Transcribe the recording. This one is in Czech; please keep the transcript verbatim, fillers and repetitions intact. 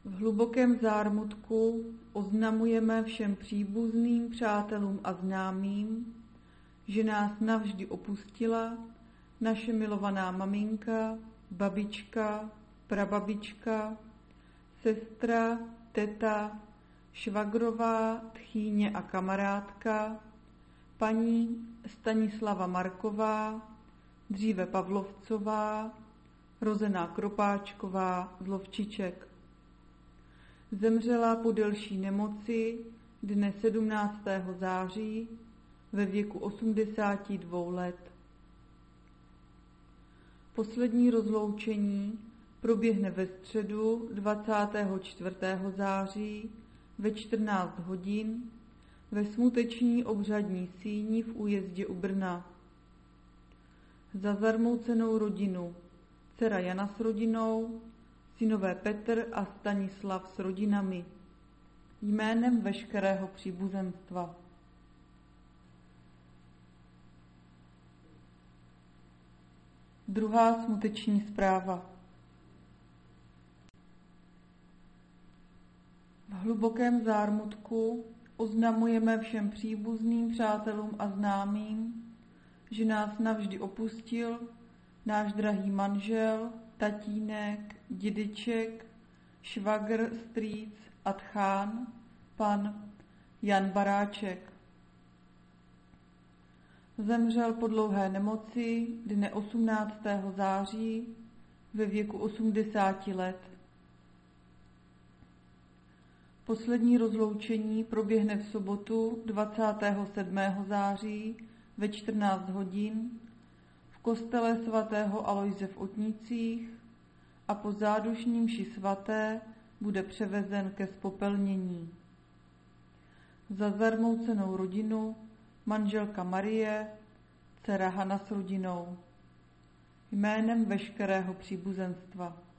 V hlubokém zármutku oznamujeme všem příbuzným, přátelům a známým, že nás navždy opustila naše milovaná maminka, babička, prababička, sestra, teta, švagrová, tchýně a kamarádka, paní Stanislava Marková, dříve Pavlovcová, rozená Kropáčková z Lovčiček. Zemřela po delší nemoci dne sedmnáctého září ve věku osmdesáti dvou let. Poslední rozloučení proběhne ve středu dvacátého čtvrtého září ve čtrnáct hodin ve smuteční obřadní síni v Újezdě u Brna. Za zarmoucenou rodinu dcera Jana s rodinou, synové Petr a Stanislav s rodinami, jménem veškerého příbuzenstva. Druhá smuteční zpráva. V hlubokém zármutku oznamujeme všem příbuzným, přátelům a známým, že nás navždy opustil náš drahý manžel, tatínek, dědeček, švagr, strýc a tchán, pan Jan Baráček. Zemřel po dlouhé nemoci dne osmnáctého září ve věku osmdesáti let. Poslední rozloučení proběhne v sobotu dvacátého sedmého září ve čtrnáct hodin v kostele svatého Alojze v Otnicích a po zádušní mši svaté bude převezen ke zpopelnění. Za zarmoucenou rodinu manželka Marie, dcera Hana s rodinou, jménem veškerého příbuzenstva.